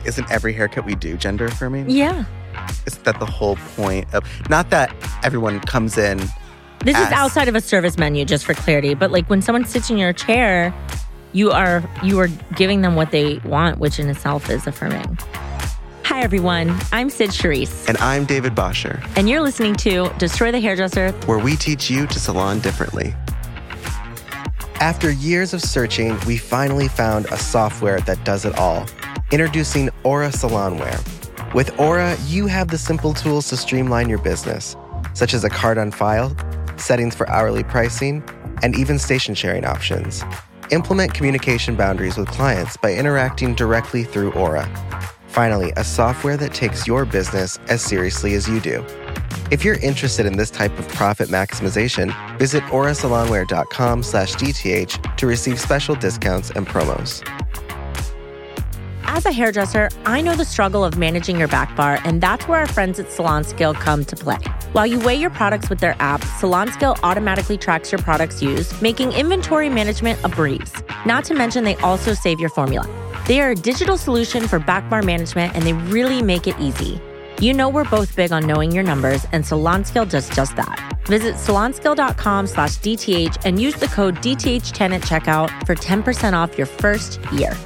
isn't every haircut we do gender affirming? Yeah. Isn't that the whole point of, not that everyone comes in. This is outside of a service menu, just for clarity. But like when someone sits in your chair, you are giving them what they want, which in itself is affirming. Hi, everyone. I'm Sid Charisse. And I'm David Bosher. And you're listening to Destroy the Hairdresser, where we teach you to salon differently. After years of searching, we finally found a software that does it all. Introducing Aura Salonware. With Aura, you have the simple tools to streamline your business, such as a card on file, settings for hourly pricing, and even station sharing options. Implement communication boundaries with clients by interacting directly through Aura. Finally, a software that takes your business as seriously as you do. If you're interested in this type of profit maximization, visit aurasalonware.com/DTH to receive special discounts and promos. As a hairdresser, I know the struggle of managing your back bar, and that's where our friends at SalonSkill come to play. While you weigh your products with their app, SalonSkill automatically tracks your products used, making inventory management a breeze. Not to mention, they also save your formula. They are a digital solution for back bar management, and they really make it easy. You know we're both big on knowing your numbers, and SalonSkill does just that. Visit salonskill.com/DTH and use the code DTH10 at checkout for 10% off your first year.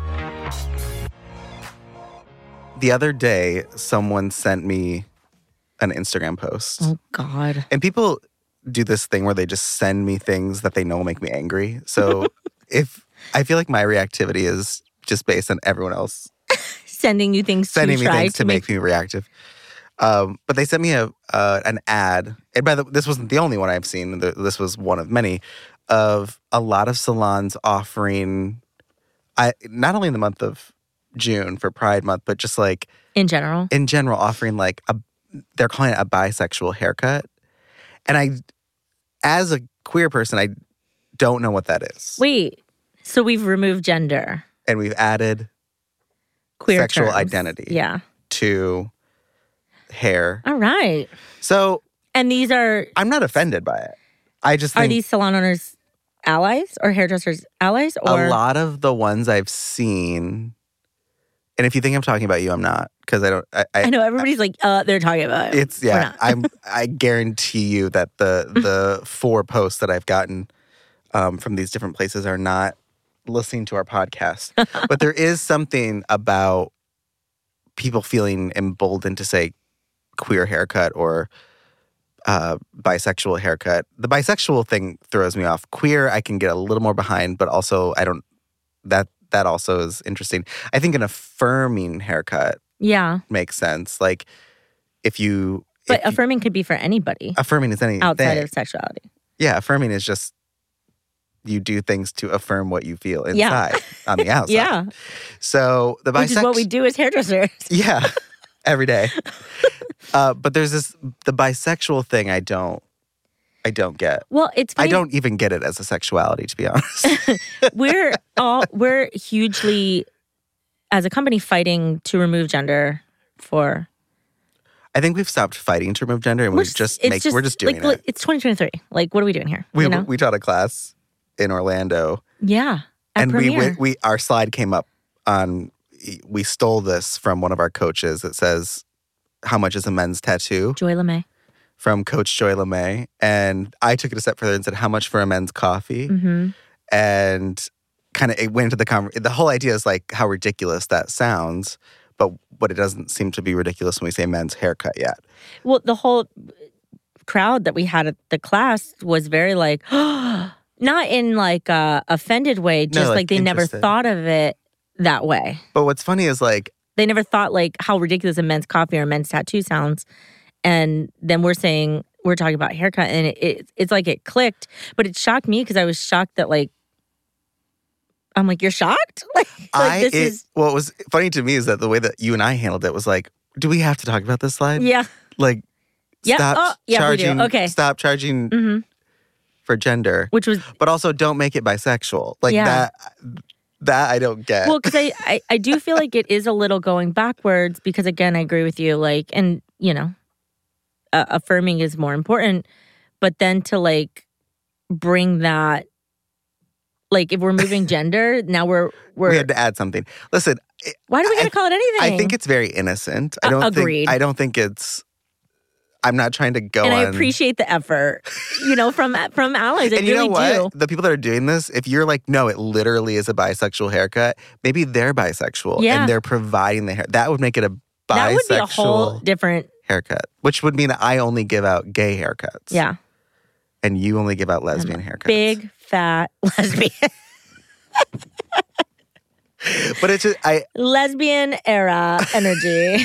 The other day, someone sent me an Instagram post. Oh, God. And people do this thing where they just send me things that they know will make me angry. So I feel like my reactivity is just based on everyone else sending you things to make me reactive. But they sent me an ad. And this wasn't the only one I've seen. This was one of many of a lot of salons offering, not only in the month of June for Pride Month, but just like in general offering like they're calling it a bisexual haircut. And as a queer person, I don't know what that is. Wait, so we've removed gender. And we've added queer sexual terms. identity to hair. All right. So, and these are... I'm not offended by it. I just think... Are these salon owners allies or hairdressers allies? Or a lot of the ones I've seen... And if you think I'm talking about you, I'm not. Because I don't... I know, everybody's like, they're talking about it. It's, yeah. I guarantee you that the 4 posts that I've gotten from these different places are not listening to our podcast. But there is something about people feeling emboldened to say queer haircut or bisexual haircut. The bisexual thing throws me off. Queer, I can get a little more behind, but also I don't... That also is interesting. I think an affirming haircut makes sense. Like But affirming could be for anybody. Affirming is anything. Outside of sexuality. Yeah, affirming is just you do things to affirm what you feel inside on the outside. Yeah. So the Which is what we do as hairdressers. Yeah, every day. But there's the bisexual thing I don't get. Well, it's funny. I don't even get it as a sexuality, to be honest. We're hugely, as a company, fighting to remove gender for... I think we've stopped fighting to remove gender, and we're just doing it. It's 2023. Like, what are we doing here? We taught a class in Orlando. Yeah, and our slide came up on. We stole this from one of our coaches. It says, "How much is a men's tattoo?" Joy LeMay. From Coach Joy LeMay. And I took it a step further and said, how much for a men's coffee? Mm-hmm. And kind of it went into the whole idea is like how ridiculous that sounds, but what it doesn't seem to be ridiculous when we say men's haircut yet. Well, the whole crowd that we had at the class was very like, not in like a offended way, just like they never thought of it that way. But what's funny is like, they never thought like how ridiculous a men's coffee or a men's tattoo sounds. And then we're talking about haircut, and it's like it clicked. But it shocked me because I was shocked that I'm like, you're shocked? What was funny to me is that the way that you and I handled it was like, do we have to talk about this slide? Yeah. Like, stop charging. Okay. Stop charging for gender. But also don't make it bisexual. Like that I don't get. Well, because I do feel like it is a little going backwards because, again, I agree with you. Like, and, you know, affirming is more important. But then to, bring that, if we're moving gender, now we had to add something. Listen, Why do we gotta call it anything? I think it's very innocent. I don't think it's. I'm not trying to go. And on. I appreciate the effort, from allies. I and you really know what? do. The people that are doing this, if you're like, no, it literally is a bisexual haircut. Maybe they're bisexual and they're providing the hair. That would make it a bisexual. That would be a whole different haircut, which would mean that I only give out gay haircuts. Yeah. And you only give out lesbian haircuts. Big fat lesbian. But it's just lesbian era energy.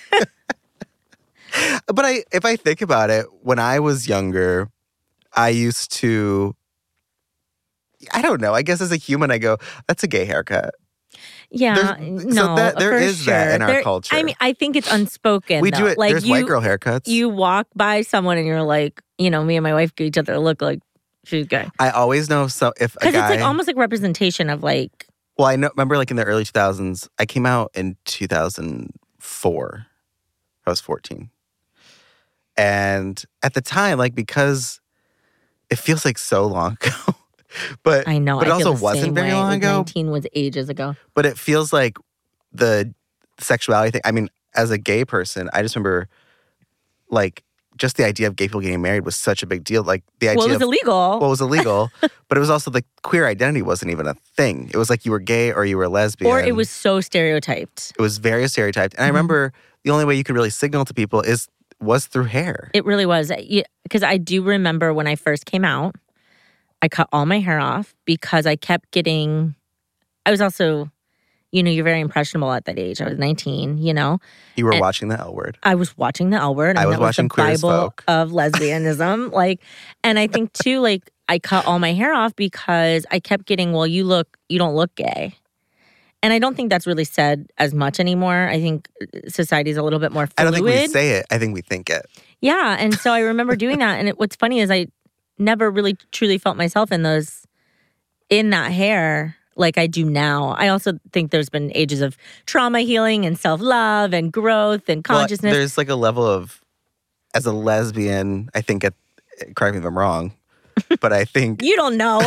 But if I think about it, when I was younger, I used to, I don't know, I guess as a human I go, that's a gay haircut. Yeah, there is that in our culture. I mean, I think it's unspoken. We do it. Like, there's white girl haircuts. You walk by someone and you're like, me and my wife give each other a look like she's gay. I always know if a guy, because it's like almost like representation of like. Well, I remember like in the early 2000s. I came out in 2004. I was 14, and at the time, like because it feels like so long ago. But I know, but it also wasn't very long ago. 19 was ages ago. But it feels like the sexuality thing. I mean, as a gay person, I just remember, like, just the idea of gay people getting married was such a big deal. Like the idea it was illegal. Well, it was illegal, but it was also like queer identity wasn't even a thing. It was like you were gay or you were lesbian, or it was so stereotyped. It was very stereotyped, and I remember the only way you could really signal to people was through hair. It really was, because I do remember when I first came out. I cut all my hair off because I kept getting, I was also, you're very impressionable at that age. I was 19, You were watching the L Word. I was watching the L Word. I was watching Queer as Folk. Of lesbianism. And I think too, I cut all my hair off because I kept getting, well, you don't look gay. And I don't think that's really said as much anymore. I think society's a little bit more fluid. I don't think we say it. I think we think it. Yeah. And so I remember doing that. And what's funny is I never really truly felt myself in that hair like I do now. I also think there's been ages of trauma healing and self-love and growth and consciousness. Well, there's like a level of, as a lesbian, I think, correct me if I'm wrong, but I think... You don't know.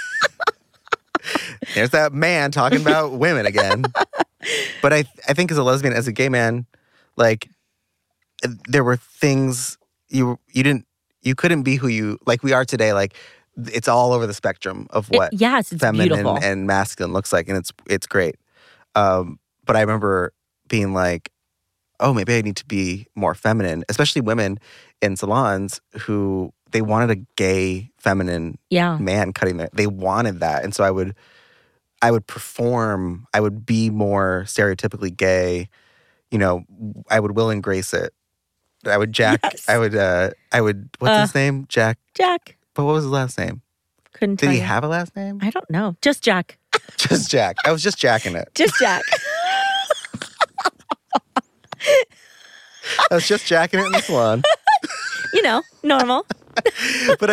There's that man talking about women again. But I think as a lesbian, as a gay man, like, there were things you couldn't be who you, like we are today. Like, it's all over the spectrum of what it's feminine beautiful. and masculine looks like, and it's great. But I remember being like, oh, maybe I need to be more feminine, especially women in salons who they wanted a gay, feminine man cutting their, they wanted that. And so I would perform, I would be more stereotypically gay, I would will and grace it. I would Yes. I would, what's his name? Jack. But what was his last name? Couldn't tell Did he you. have a last name? I don't know. Just Jack. Just Jack. I was just jacking it. Just Jack. I was just jacking it in the salon. Normal. But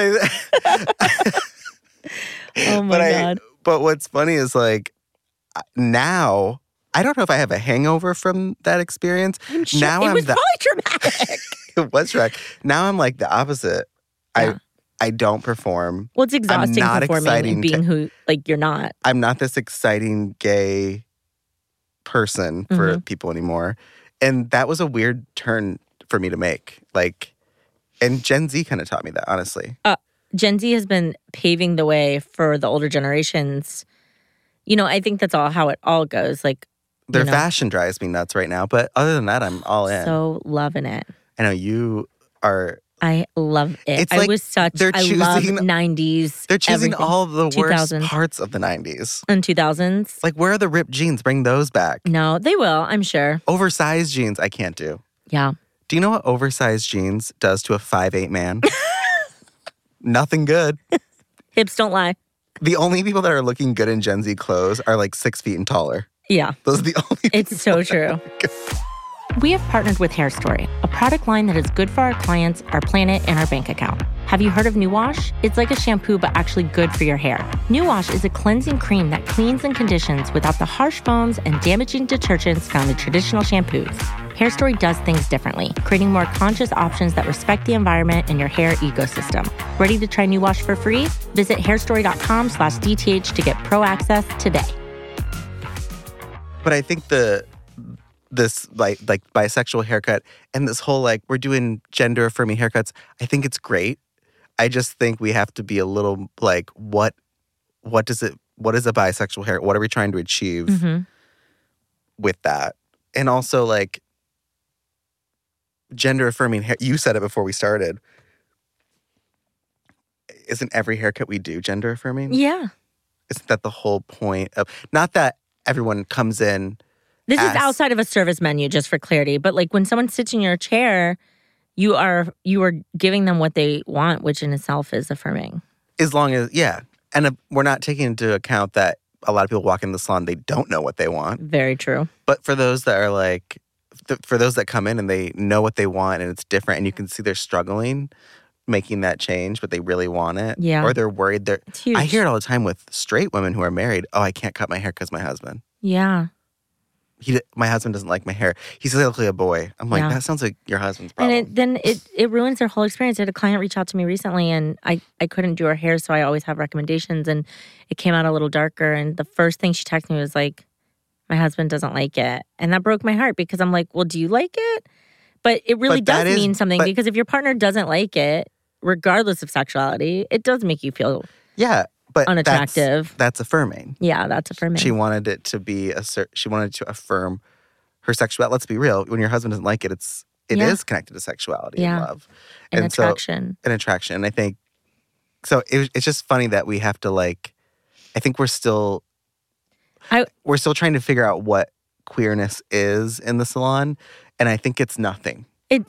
Oh my God. But what's funny is like now, I don't know if I have a hangover from that experience. I'm sure now it was probably traumatic. It was traumatic. Now I'm like the opposite. Yeah. I don't perform. Well, it's exhausting not performing exciting and being who you're not. I'm not this exciting gay person for people anymore. And that was a weird turn for me to make. And Gen Z kind of taught me that, honestly. Gen Z has been paving the way for the older generations. I think that's how it all goes. Their fashion drives me nuts right now. But other than that, I'm all in. So loving it. I know you are. I love it. It's like I love 90s. They're choosing everything. all the 2000s. worst parts of the 90s. And 2000s. Like, where are the ripped jeans? Bring those back. No, they will, I'm sure. Oversized jeans, I can't do. Yeah. Do you know what oversized jeans does to a 5'8" man? Nothing good. Hips don't lie. The only people that are looking good in Gen Z clothes are like 6 feet and taller. Yeah. Those are the only people. It's so true. We have partnered with Hair Story, a product line that is good for our clients, our planet, and our bank account. Have you heard of New Wash? It's like a shampoo, but actually good for your hair. New Wash is a cleansing cream that cleans and conditions without the harsh foams and damaging detergents found in traditional shampoos. Hair Story does things differently, creating more conscious options that respect the environment and your hair ecosystem. Ready to try New Wash for free? Visit hairstory.com/DTH to get pro access today. But I think this like bisexual haircut and this whole like we're doing gender affirming haircuts, I think it's great. I just think we have to be a little like what is a bisexual hair? What are we trying to achieve with that? And also like gender affirming hair. You said it before we started. Isn't every haircut we do gender affirming? Yeah. Isn't that the whole point of, not that everyone comes in. This is outside of a service menu, just for clarity. But like when someone sits in your chair, you are giving them what they want, which in itself is affirming. As long as, yeah. And we're not taking into account that a lot of people walk in the salon, they don't know what they want. Very true. But for those that are like, for those that come in and they know what they want and it's different and you can see they're struggling making that change, but they really want it. Yeah. Or they're worried. It's huge. I hear it all the time with straight women who are married. Oh, I can't cut my hair because my husband. Yeah. My husband doesn't like my hair. He says I look like a boy. I'm like, that sounds like your husband's problem. And it ruins their whole experience. I had a client reach out to me recently and I couldn't do her hair, so I always have recommendations. And it came out a little darker. And the first thing she texted me was like, my husband doesn't like it. And that broke my heart because I'm like, well, do you like it? But it really does mean something because if your partner doesn't like it, regardless of sexuality, it does make you feel but unattractive. That's affirming. Yeah, that's affirming. She wanted it to be she wanted to affirm her sexuality. Let's be real. When your husband doesn't like it, it is connected to sexuality and love. And attraction. And attraction. And I think, so it's just funny that we have to like, I think we're still trying to figure out what queerness is in the salon. And I think it's nothing. I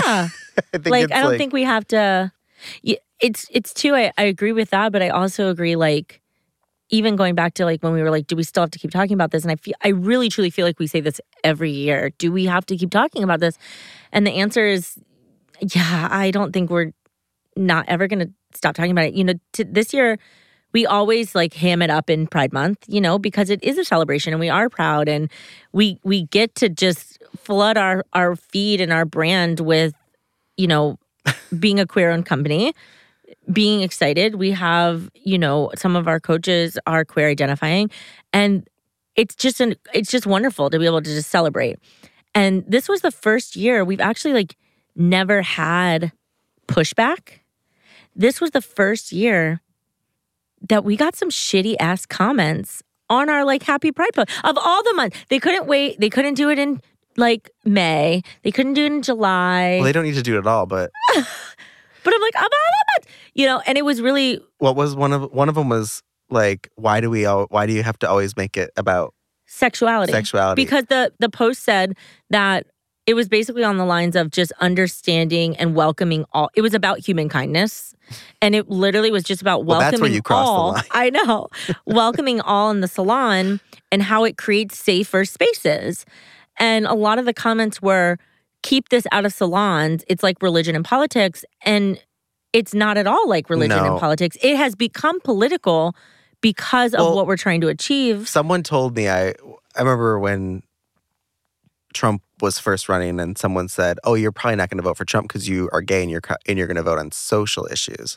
don't think we have to. It's too. I agree with that, but I also agree. Like, even going back to like when we were like, do we still have to keep talking about this? And I really truly feel like we say this every year. Do we have to keep talking about this? And the answer is, yeah. I don't think we're not ever going to stop talking about it. You know, this year we always like ham it up in Pride Month. You know, because it is a celebration and we are proud and we get to just flood our feed and our brand with, you know, being a queer-owned company, being excited. We have, you know, some of our coaches are queer identifying, and it's just wonderful to be able to just celebrate. And this was the first year we've actually like never had pushback. This was the first year that we got some shitty ass comments on our like happy Pride post of all the months. They couldn't wait. They couldn't do it in like May. They couldn't do it in July. Well, they don't need to do it at all, but but I'm like, you know, and it was really. What was one of them was like, why do you have to always make it about sexuality? Because the post said that it was basically on the lines of just understanding and welcoming all. It was about human kindness, and it literally was just about welcoming all. That's where you crossed the line. I know, welcoming all in the salon and how it creates safer spaces. And a lot of the comments were, keep this out of salons. It's like religion and politics. And it's not at all like religion and politics. It has become political because of what we're trying to achieve. Someone told me, I remember when Trump was first running and someone said, oh, you're probably not going to vote for Trump because you are gay and you're going to vote on social issues.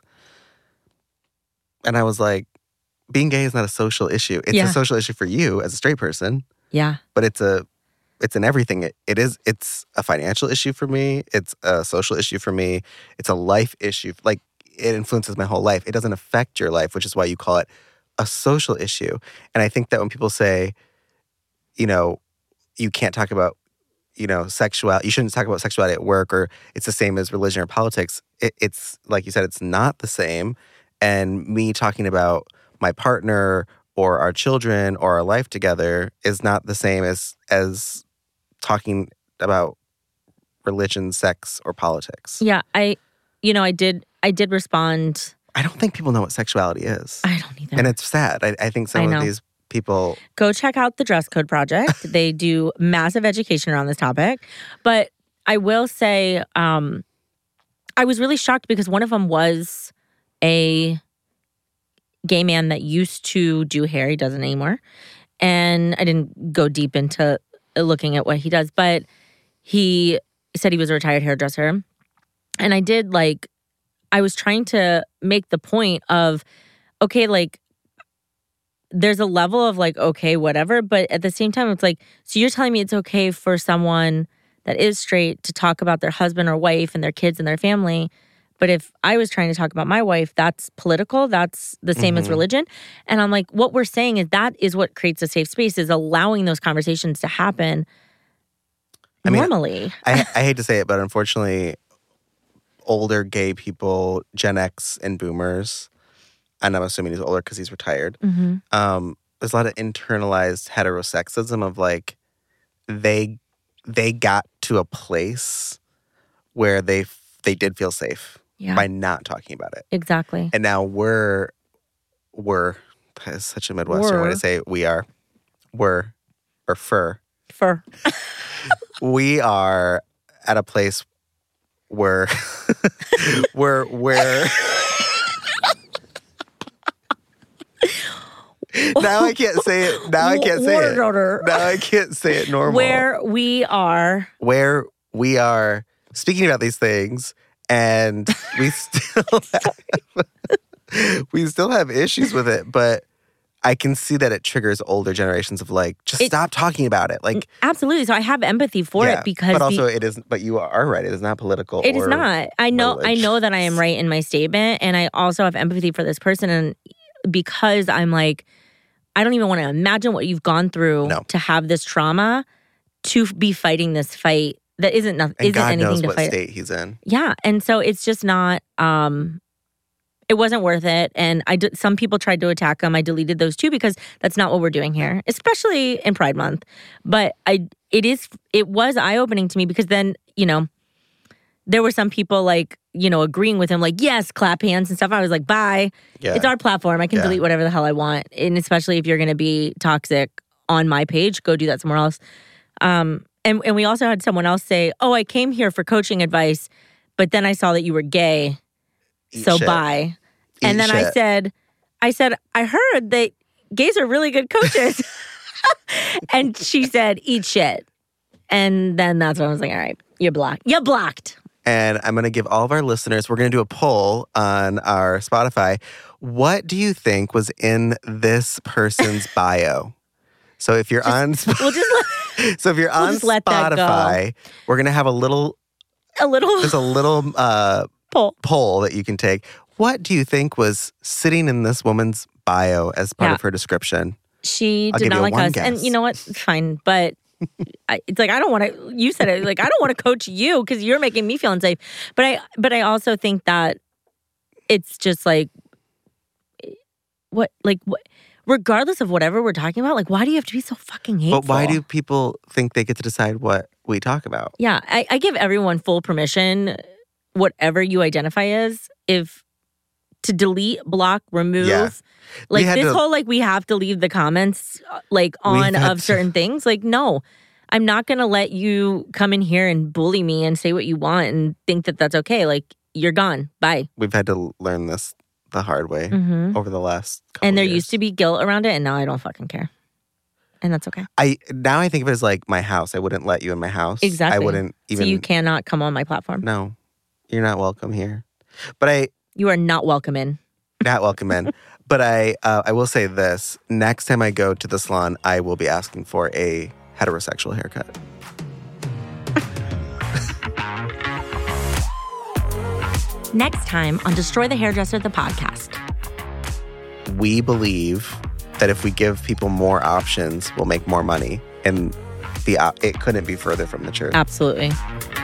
And I was like, being gay is not a social issue. It's a social issue for you as a straight person. Yeah. But it's in everything. It's a financial issue for me. It's a social issue for me. It's a life issue. Like, it influences my whole life. It doesn't affect your life, which is why you call it a social issue. And I think that when people say, you know, you can't talk about, you know, you shouldn't talk about sexuality at work, or it's the same as religion or politics. It's like you said, it's not the same. And me talking about my partner or our children or our life together is not the same as talking about religion, sex, or politics. Yeah, I did respond. I don't think people know what sexuality is. I don't either. And it's sad. I think some of these people... Go check out the Dress Code Project. They do massive education around this topic. But I will say, I was really shocked because one of them was a gay man that used to do hair. He doesn't anymore. And I didn't go deep into looking at what he does, but he said he was a retired hairdresser. And I was trying to make the point of, okay, like, there's a level of like, okay, whatever. But at the same time, it's like, so you're telling me it's okay for someone that is straight to talk about their husband or wife and their kids and their family. But if I was trying to talk about my wife, that's political. That's the same as religion. And I'm like, what we're saying is that is what creates a safe space, is allowing those conversations to happen normally. I hate to say it, but unfortunately, older gay people, Gen X and boomers, and I'm assuming he's older because he's retired, there's a lot of internalized heterosexism of like, they got to a place where they did feel safe by not talking about it. Exactly. And now we're that is such a Midwestern way to say it. We are we are at a place where now I can't say it. Now I can't say it. Now I can't say it normal. Where we are speaking about these things, and we still have issues with it, but I can see that it triggers older generations of like, stop talking about it. Like, absolutely. So I have empathy for it because, but also it is. But you are right. It is not political. It is not. I know that I am right in my statement, and I also have empathy for this person, and because I'm like, I don't even want to imagine what you've gone through to have this trauma, to be fighting this fight that isn't God anything knows to what fight. State he's in. Yeah, and so it's just not. It wasn't worth it, and some people tried to attack him. I deleted those too because that's not what we're doing here, especially in Pride Month. But it was eye-opening to me because then, there were some people like, agreeing with him, like, yes, clap hands and stuff. I was like, bye. Yeah. It's our platform. I can delete whatever the hell I want. And especially if you're going to be toxic on my page, go do that somewhere else. And we also had someone else say, oh, I came here for coaching advice, but then I saw that you were gay. So bye. And then I said, I heard that gays are really good coaches. And she said, eat shit. And then that's when I was like, all right, you're blocked. You're blocked. And I'm going to give all of our listeners, we're going to do a poll on our Spotify. What do you think was in this person's bio? So if you're on Spotify, we're going to have there's a little poll that you can take. What do you think was sitting in this woman's bio as part of her description? She did not like us. Guess. And you know what? Fine. But it's like, I don't want to, you said it, like, I don't want to coach you because you're making me feel unsafe. But I also think that it's just like, what, regardless of whatever we're talking about, like, why do you have to be so fucking hateful? But why do people think they get to decide what we talk about? Yeah, I give everyone full permission, whatever you identify as, to delete, block, remove. Yeah. Like this whole, like, we have to leave the comments, like, on of certain things. Like, no, I'm not going to let you come in here and bully me and say what you want and think that that's okay. Like, you're gone. Bye. We've had to learn this the hard way over the last couple And there years. used to be guilt around it, and now I don't fucking care. And that's okay. Now I think of it as like my house. I wouldn't let you in my house. Exactly. I wouldn't even... So you cannot come on my platform. No. You're not welcome here. But You are not welcome in. Not welcome in. But I will say this. Next time I go to the salon, I will be asking for a heterosexual haircut. Next time on Destroy the Hairdresser, the podcast. We believe that if we give people more options, we'll make more money. And it couldn't be further from the truth. Absolutely.